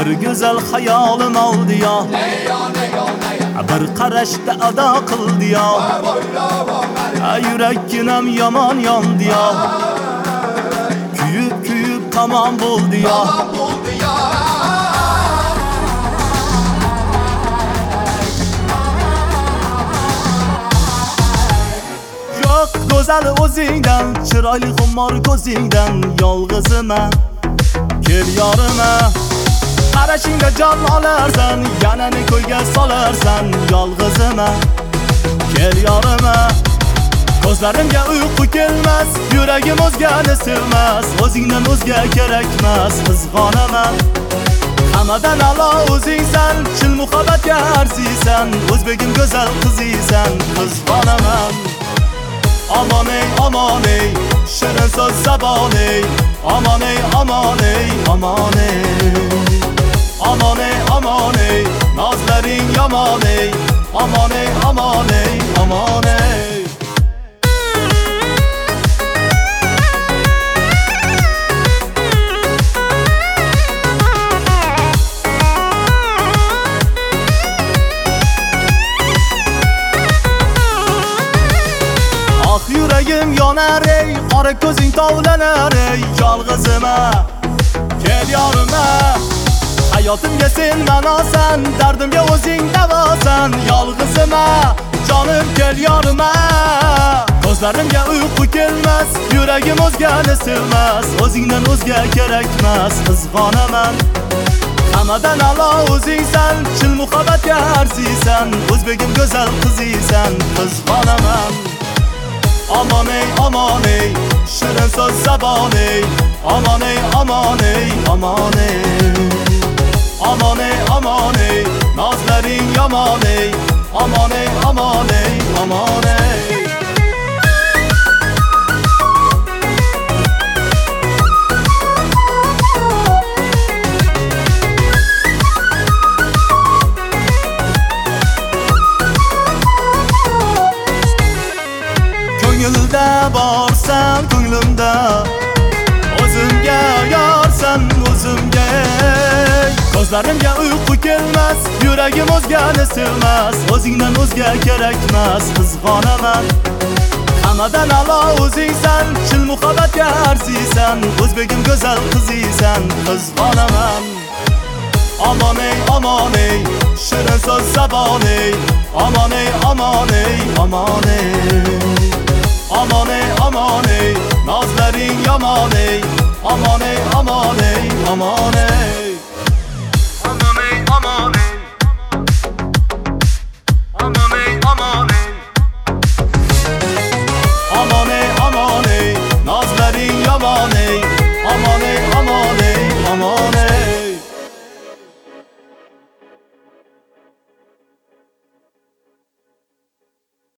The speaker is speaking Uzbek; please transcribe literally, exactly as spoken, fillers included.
bir güzel hayolim oldi ya, bir qarashda ado qildi ya, yurakginam yomon yondi ya, kuyib kuyib tamom bo'ldi ya. Yo'q go'zal o'zingdan, chiroyli xumor ko'zingdan, yolg'izman kel yorima. Qarashingda jon olarsan, yanani ko'yga solarsan, yolg'izman kel yorima. Ko'zlarimga uyqu kelmas, yuragim o'zgani sevmas, o'zingdan o'zga kerakmas, qizg'onaman. Hammadan a'lo o'zingsan, chil muhabbatga arziysan, o'zbegim go'zal qizisan, qizg'onaman. Aman ey, aman ey, shirin so'z zabon ey, aman ey, aman ey, aman ey. Aman ey, aman ey, nazlaring yomon ey, aman ey, aman ey, aman ey. Ah yuragim yonar ey, qora ko'zing tovlanar ey, yolg'izman kel yorima. Hayotimga sen ma'nosan, dardimga o'zing davosan, yolg'izman jonim kel yorima. Ko'zlarimga uyqu kelmas, yuragim o'zgani sevmas, o'zingdan o'zga kerakmas, qizg'onaman. Hammadan a'lo o'zingsan, chil muhabbatga arziysan, o'zbegim go'zal qizisan, qizg'onaman. Aman ey, aman ey, shirin so'z zabon ey, aman ey, aman ey, aman ey. Aman ey, aman ey, nazlaring yomon ey, aman ey, aman ey, aman ey. Ko'ngilda borsan, ko'nglimda o'zimga yorsan, o'zimga. Ko'zlarimga uyqu kelmas, yuragim o'zgani sevmas, o'zingdan o'zga kerakmas, qizg'onaman. Hammadan a'lo o'zingsan, chil muhabbatga arziysan, o'zbegim go'zal qizisan, qizg'onaman. Aman ey, aman ey, shirin so'z zabon ey, aman ey, aman ey, aman ey. Aman ey, aman ey, nazlaring yomon ey, aman ey, aman ey, aman ey.